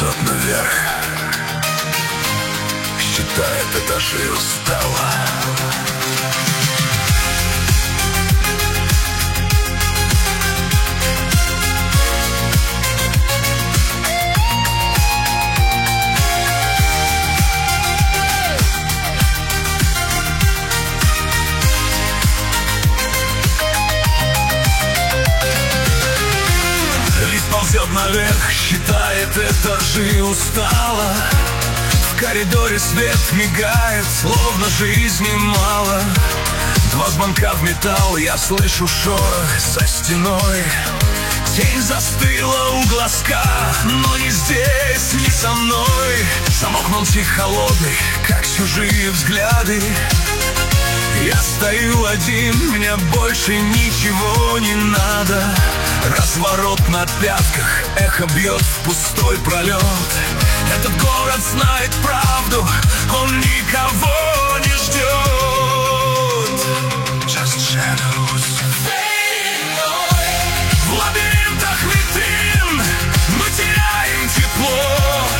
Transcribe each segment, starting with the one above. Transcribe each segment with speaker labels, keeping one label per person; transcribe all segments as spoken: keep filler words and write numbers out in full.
Speaker 1: ползет наверх, считает этажи, устала. Ползет наверх, считает этажи, устала. В коридоре свет мигает, словно жизни мало. Два звонка в металл, я слышу шорох за стеной. Тень застыла у глазка, но не здесь, не со мной. Замок молчит холодный, как чужие взгляды. Я стою один, мне больше ничего не надо. Разворот на пятках, эхо бьет в пустой пролет. Этот город знает правду, он никого не ждет. Just shadows. В лабиринтах витрин мы теряем тепло.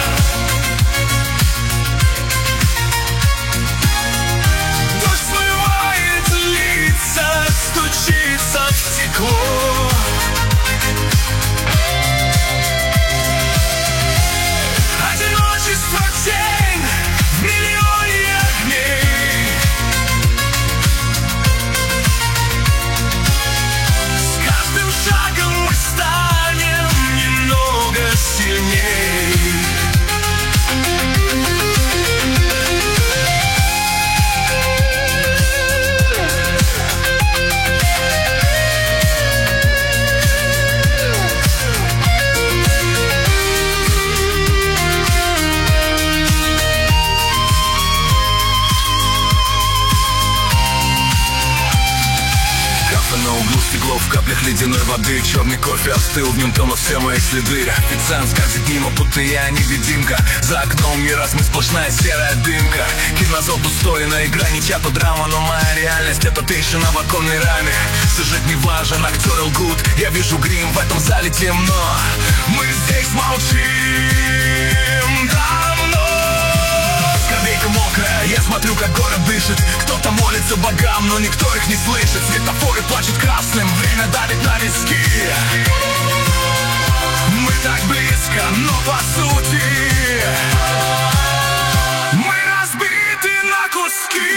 Speaker 1: Дождь смывает лица, стучится в стекло. Тень в миллионе огней. С каждым шагом мы станем немного сильней. На углу стекло, в каплях ледяной воды. Черный кофе остыл, в нем тонут все мои следы. Официант скользит мимо, будто я невидимка. За окном не размыть, сплошная серая дымка. Кинозал пустой, на грани чата драма. Но моя реальность — это трещина в оконной раме. Сюжет не важен, актеры лгут. Я вижу грим, в этом зале темно. Мы здесь молчим давно. Скамейка мокрая, я смотрю, как город дышит. Кто-то молится богам, но никто их не слышит. Светофоры плачут красным, время давит на виски. Мы так близко, но по сути мы разбиты на куски.